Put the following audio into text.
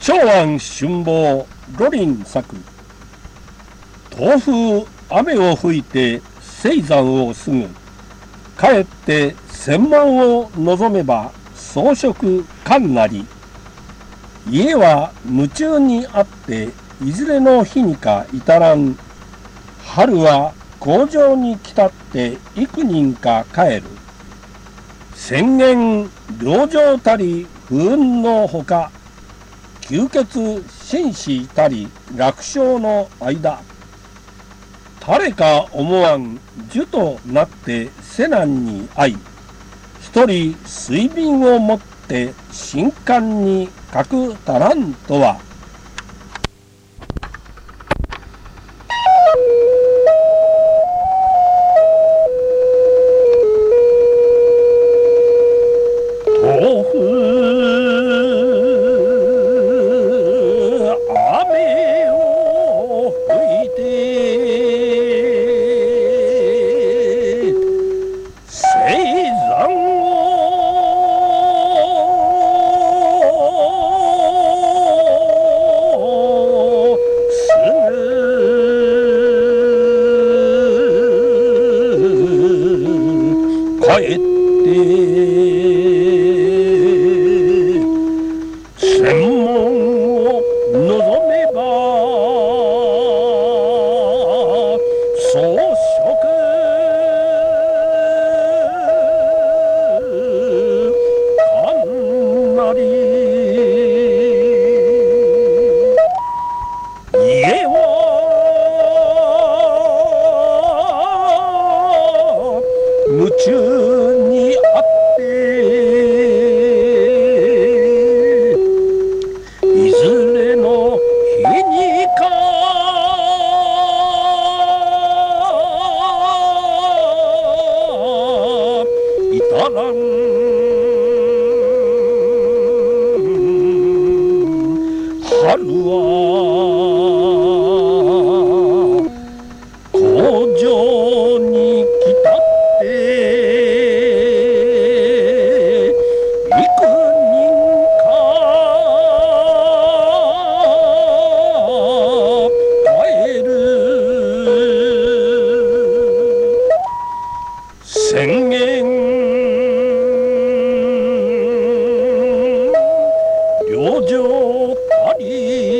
長安春望ロリン作。東風雨を吹いて青山を過ぐ。かえって千万を望めば装飾観なり。家は夢中にあっていずれの日にか至らん。春は工場に来たって幾人か帰る。宣言良情たり不運のほか、吸血紳士たり楽勝の間。誰か思わん樹となって瀬難に遭い、一人水瓶を持って新刊に書くたらんとは。豆腐雨を吹いて青山を過ぐ。帰って千門を望めば装飾観なり。家は夢中にあっていずれの日にか至らん。春は工場に来たって幾人か帰る。宣言良情たり